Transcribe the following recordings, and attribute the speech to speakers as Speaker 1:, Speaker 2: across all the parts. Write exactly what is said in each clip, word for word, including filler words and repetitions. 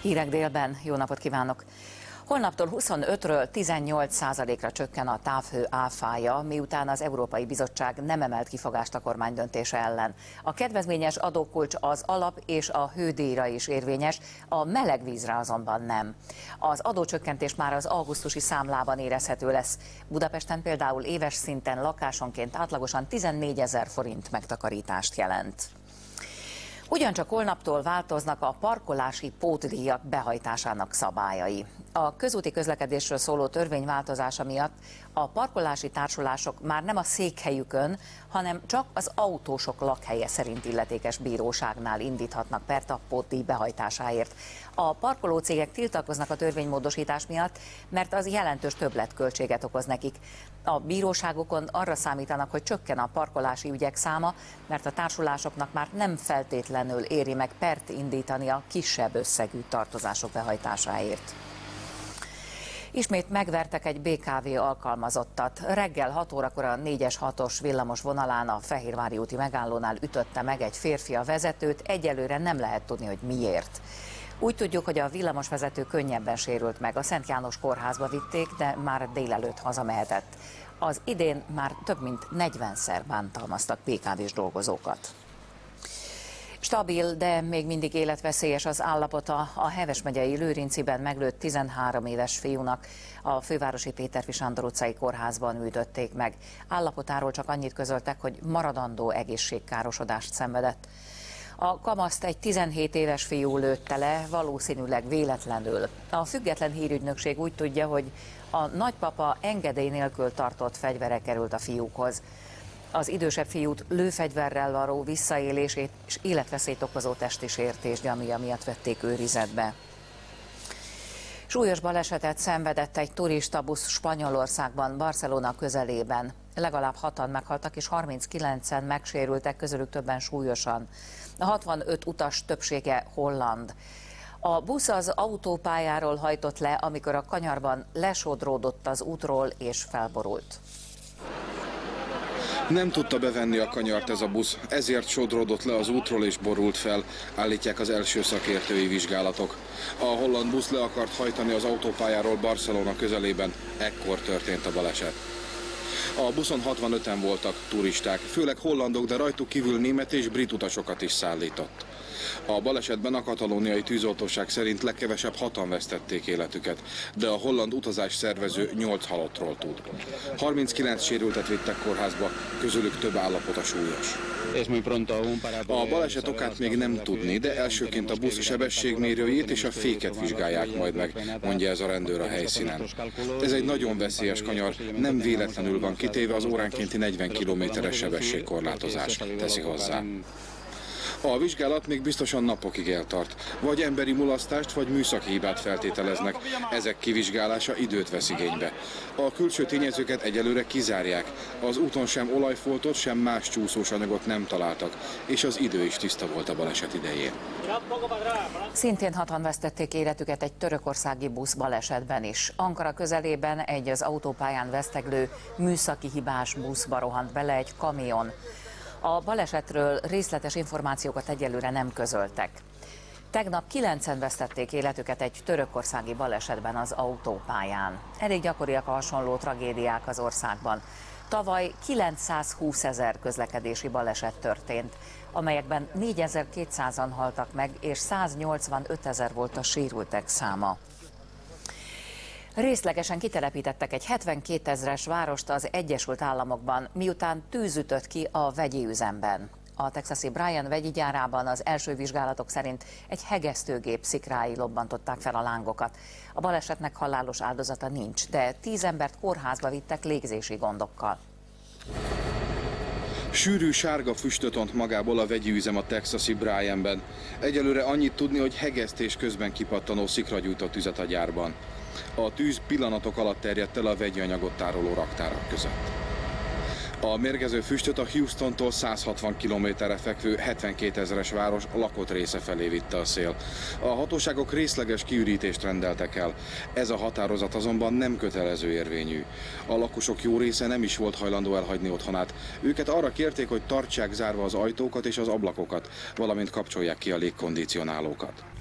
Speaker 1: Hírek délben, jó napot kívánok! Holnaptól huszonötről tizennyolc százalékra csökken a távhő áfája, miután az Európai Bizottság nem emelt kifogást a kormány döntése ellen. A kedvezményes adókulcs az alap és a hődíjra is érvényes, a melegvízre azonban nem. Az adócsökkentés már az augusztusi számlában érezhető lesz. Budapesten például éves szinten lakásonként átlagosan tizennégyezer forint megtakarítást jelent. Ugyancsak holnaptól változnak a parkolási pótdíjak behajtásának szabályai. A közúti közlekedésről szóló törvény változása miatt a parkolási társulások már nem a székhelyükön, hanem csak az autósok lakhelye szerint illetékes bíróságnál indíthatnak pert a pótdíj behajtásáért. A parkolócégek tiltakoznak a törvénymódosítás miatt, mert az jelentős többletköltséget okoz nekik. A bíróságokon arra számítanak, hogy csökken a parkolási ügyek száma, mert a társulásoknak már nem feltétlenül éri meg pert indítani a kisebb összegű tartozások behajtásáért. Ismét megvertek egy bé ká vé alkalmazottat. Reggel hat órakor a négyes hatos villamos vonalán a Fehérvári úti megállónál ütötte meg egy férfi a vezetőt, egyelőre nem lehet tudni, hogy miért. Úgy tudjuk, hogy a villamosvezető könnyebben sérült meg. A Szent János kórházba vitték, de már délelőtt hazamehetett. Az idén már több mint negyvenszer bántalmaztak bé ká vés dolgozókat. Stabil, de még mindig életveszélyes az állapota a Heves megyei Lőrinciben meglőtt tizenhárom éves fiúnak. A fővárosi Péterfi Sándor utcai kórházban műtötték meg. Állapotáról csak annyit közöltek, hogy maradandó egészségkárosodást szenvedett. A kamaszt egy tizenhét éves fiú lőtte le, valószínűleg véletlenül. A független hírügynökség úgy tudja, hogy a nagypapa engedély nélkül tartott fegyvere került a fiúkhoz. Az idősebb fiút lőfegyverrel való visszaélését és életveszélyt okozó testi sértés gyanúja miatt vették őrizetbe. Súlyos balesetet szenvedett egy turistabusz Spanyolországban, Barcelona közelében. Legalább hatan meghaltak és harminckilencen megsérültek, közülük többen súlyosan. A hatvanöt utas többsége holland. A busz az autópályáról hajtott le, amikor a kanyarban lesodródott az útról és felborult.
Speaker 2: Nem tudta bevenni a kanyart ez a busz, ezért sodródott le az útról és borult fel, állítják az első szakértői vizsgálatok. A holland busz le akart hajtani az autópályáról Barcelona közelében, ekkor történt a baleset. A buszon hatvanöten voltak turisták, főleg hollandok, de rajtuk kívül német és brit utasokat is szállított. A balesetben a katalóniai tűzoltóság szerint legkevesebb hatan vesztették életüket, de a holland utazás szervező nyolc halottról tud. harminckilenc sérültet vittek kórházba, közülük több állapota súlyos. A baleset okát még nem tudni, de elsőként a busz sebességmérőjét és a féket vizsgálják majd meg, mondja ez a rendőr a helyszínen. Ez egy nagyon veszélyes kanyar, nem véletlenül van kitéve az óránkénti negyven kilométeres sebességkorlátozás, teszi hozzá. A vizsgálat még biztosan napokig eltart. Vagy emberi mulasztást, vagy műszaki hibát feltételeznek. Ezek kivizsgálása időt vesz igénybe. A külső tényezőket egyelőre kizárják. Az úton sem olajfoltot, sem más csúszós anyagot nem találtak, és az idő is tiszta volt a baleset idején.
Speaker 1: Szintén hatan vesztették életüket egy törökországi busz balesetben is. Ankara közelében egy az autópályán veszteglő műszaki hibás buszba rohant bele egy kamion. A balesetről részletes információkat egyelőre nem közöltek. Tegnap kilencen vesztették életüket egy törökországi balesetben az autópályán. Elég gyakoriak a hasonló tragédiák az országban. Tavaly kilencszázhúszezer közlekedési baleset történt, amelyekben négyezer-kétszázan haltak meg, és száznyolcvanötezer volt a sérültek száma. Részlegesen kitelepítettek egy hetvenkétezres várost az Egyesült Államokban, miután tűz ütött ki a vegyi üzemben. A texasi Bryan vegyi gyárában az első vizsgálatok szerint egy hegesztőgép szikrái lobbantották fel a lángokat. A balesetnek halálos áldozata nincs, de tíz embert kórházba vittek légzési gondokkal.
Speaker 2: Sűrű sárga füstöt ont magából a vegyi üzem a texasi Bryanben. Egyelőre annyit tudni, hogy hegesztés közben kipattanó szikra gyújtott tüzet a gyárban. A tűz pillanatok alatt terjedt el a vegyi anyagot tároló raktárak között. A mérgező füstöt a Houstontól százhatvan kilométerre fekvő hetvenkétezres város lakott része felé vitte a szél. A hatóságok részleges kiürítést rendeltek el. Ez a határozat azonban nem kötelező érvényű. A lakosok jó része nem is volt hajlandó elhagyni otthonát. Őket arra kérték, hogy tartsák zárva az ajtókat és az ablakokat, valamint kapcsolják ki a légkondicionálókat.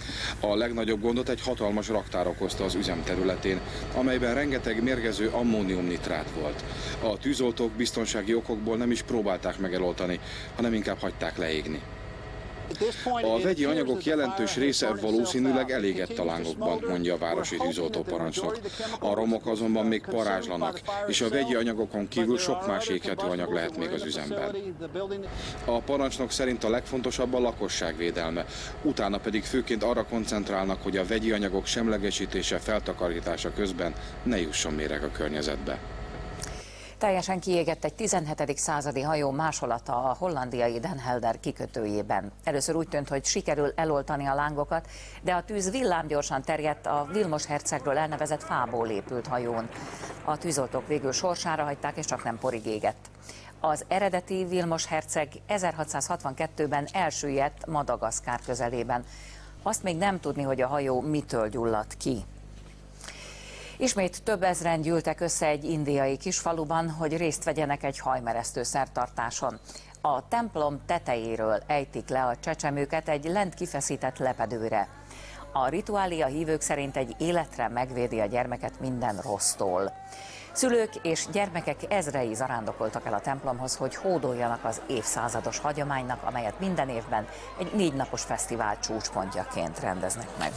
Speaker 2: A legnagyobb gondot egy hatalmas raktár okozta az üzem területén, amelyben rengeteg mérgező ammóniumnitrát volt. A tűzoltók biztonsági okokból nem is próbálták meg eloltani, hanem inkább hagyták leégni. A vegyi anyagok jelentős része valószínűleg elégett a lángokban, mondja a városi tűzoltóparancsnok. A romok azonban még parázslanak, és a vegyi anyagokon kívül sok más éghető anyag lehet még az üzemben. A parancsnok szerint a legfontosabb a lakosság védelme, utána pedig főként arra koncentrálnak, hogy a vegyi anyagok semlegesítése, feltakarítása közben ne jusson méreg a környezetbe.
Speaker 1: Teljesen kiégett egy tizenhetedik századi hajó másolata a hollandiai Den Helder kikötőjében. Először úgy tűnt, hogy sikerül eloltani a lángokat, de a tűz villámgyorsan terjedt a Vilmos hercegről elnevezett fából épült hajón. A tűzoltók végül sorsára hagyták, és csak nem porig égett. Az eredeti Vilmos herceg ezerhatszázhatvankettőben elsüllyedt Madagaszkár közelében. Azt még nem tudni, hogy a hajó mitől gyulladt ki. Ismét több ezren gyűltek össze egy indiai kisfaluban, hogy részt vegyenek egy hajmeresztő szertartáson. A templom tetejéről ejtik le a csecsemőket egy lent kifeszített lepedőre. A rituálé a hívők szerint egy életre megvédi a gyermeket minden rossztól. Szülők és gyermekek ezrei zarándokoltak el a templomhoz, hogy hódoljanak az évszázados hagyománynak, amelyet minden évben egy négy napos fesztivál csúcspontjaként rendeznek meg.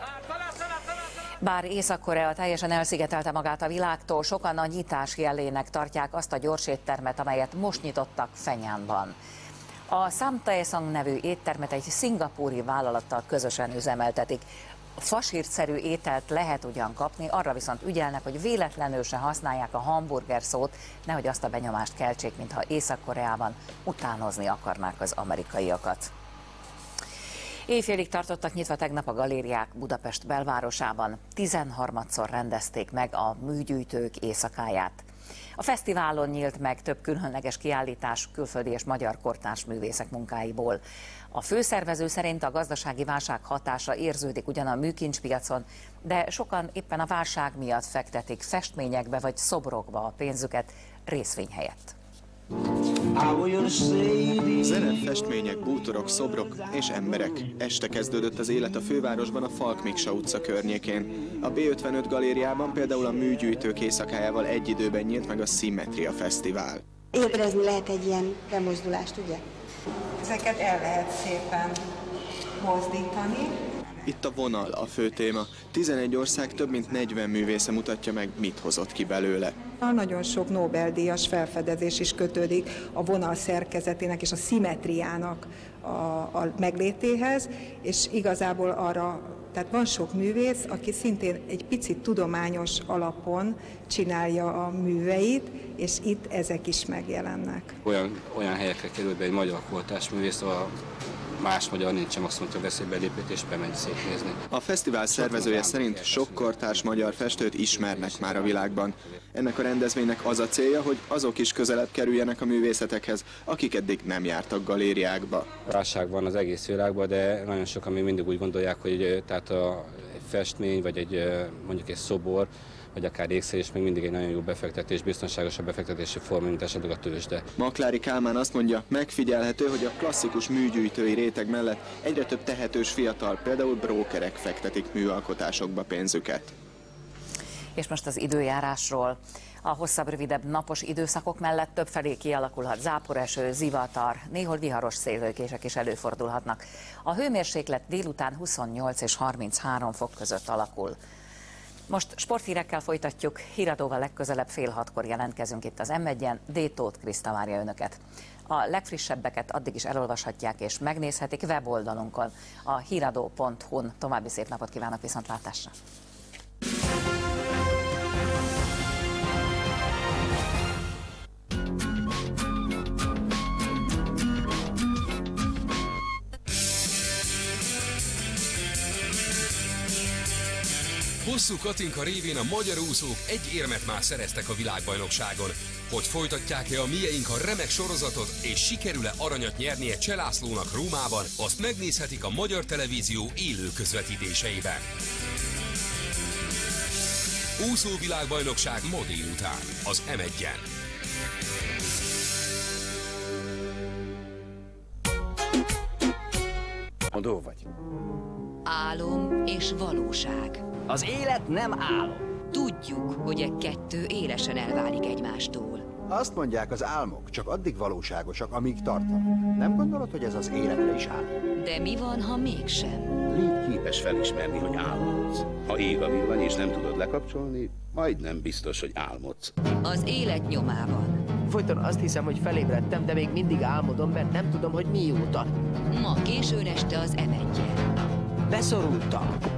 Speaker 1: Bár Észak-Korea teljesen elszigetelte magát a világtól, sokan a nyitás jelének tartják azt a gyorséttermet, amelyet most nyitottak Fenyánban. A Samtaesong nevű éttermet egy szingapúri vállalattal közösen üzemeltetik. Fasírtszerű ételt lehet ugyan kapni, arra viszont ügyelnek, hogy véletlenül se használják a hamburger szót, nehogy azt a benyomást keltsék, mintha Észak-Koreában utánozni akarnák az amerikaiakat. Éjfélig tartottak nyitva tegnap a galériák Budapest belvárosában. tizenharmadszor rendezték meg a műgyűjtők éjszakáját. A fesztiválon nyílt meg több különleges kiállítás külföldi és magyar kortárs művészek munkáiból. A főszervező szerint a gazdasági válság hatása érződik ugyan a műkincspiacon, de sokan éppen a válság miatt fektetik festményekbe vagy szobrokba a pénzüket részvény helyett.
Speaker 3: Zene, festmények, bútorok, szobrok és emberek. Este kezdődött az élet a fővárosban, a Falk Miksa utca környékén. A bé ötvenöt galériában például a műgyűjtők éjszakájával egy időben nyílt meg a Szimmetria Fesztivál.
Speaker 4: Érezni lehet egy ilyen bemozdulást, ugye?
Speaker 5: Ezeket el lehet szépen mozdítani.
Speaker 3: Itt a vonal a fő téma. tizenegy ország több mint negyven művésze mutatja meg, mit hozott ki belőle.
Speaker 5: Nagyon sok Nobel-díjas felfedezés is kötődik a vonal szerkezetének és a szimmetriának a, a meglétéhez, és igazából arra, tehát van sok művész, aki szintén egy picit tudományos alapon csinálja a műveit, és itt ezek is megjelennek.
Speaker 6: Olyan, olyan helyekre került be egy magyar kortárs művész, ahol más magyar nincsen, azt mondta, veszélybe lépett és bemegy szétnézni.
Speaker 3: A fesztivál szervezője szerint sok kortárs magyar festőt ismernek már a világban. Ennek a rendezvénynek az a célja, hogy azok is közelebb kerüljenek a művészetekhez, akik eddig nem jártak galériákba.
Speaker 6: Válság van az egész világban, de nagyon sokan még mindig úgy gondolják, hogy tehát a festmény, vagy egy, mondjuk egy szobor, vagy akár ékszer is még mindig egy nagyon jó befektetés, biztonságosabb befektetési forma, mint esetleg a tőzsde.
Speaker 3: Maklári Kálmán azt mondja, megfigyelhető, hogy a klasszikus műgyűjtői réteg mellett egyre több tehetős fiatal, például brókerek fektetik műalkotásokba pénzüket.
Speaker 1: És most az időjárásról. A hosszabb, rövidebb napos időszakok mellett többfelé kialakulhat záporeső, zivatar, néhol viharos szélvőkések is előfordulhatnak. A hőmérséklet délután huszonnyolc és harminchárom fok között alakul. Most sporthírekkel folytatjuk, híradóval legközelebb fél hatkor jelentkezünk itt az em egyen, D. Tóth Kriszta várja önöket. A legfrissebbeket addig is elolvashatják és megnézhetik weboldalunkon, a híradó pont hu-n. További szép napot kívánok, viszontlátásra!
Speaker 7: Hosszú Katinka révén a magyar úszók egy érmet már szereztek a világbajnokságon. Hogy folytatják-e a mieink a remek sorozatot, és sikerül-e aranyat nyernie Cselászlónak Rómában, azt megnézhetik a Magyar Televízió élő közvetítéseiben. Úszó világbajnokság ma délután az em egyen.
Speaker 8: Mondó vagy? Álom és valóság.
Speaker 9: Az élet nem álom.
Speaker 8: Tudjuk, hogy e kettő élesen elválik egymástól.
Speaker 10: Azt mondják, az álmok csak addig valóságosak, amíg tartanak. Nem gondolod, hogy ez az életre is áll?
Speaker 8: De mi van, ha mégsem?
Speaker 11: Légy képes felismerni, hogy álmodsz. Ha ég a villany és nem tudod lekapcsolni, majdnem biztos, hogy álmodsz.
Speaker 8: Az élet nyomában.
Speaker 9: Folyton azt hiszem, hogy felébredtem, de még mindig álmodom, mert nem tudom, hogy mióta.
Speaker 8: Ma későn este az em egyen.
Speaker 9: Beszorultam.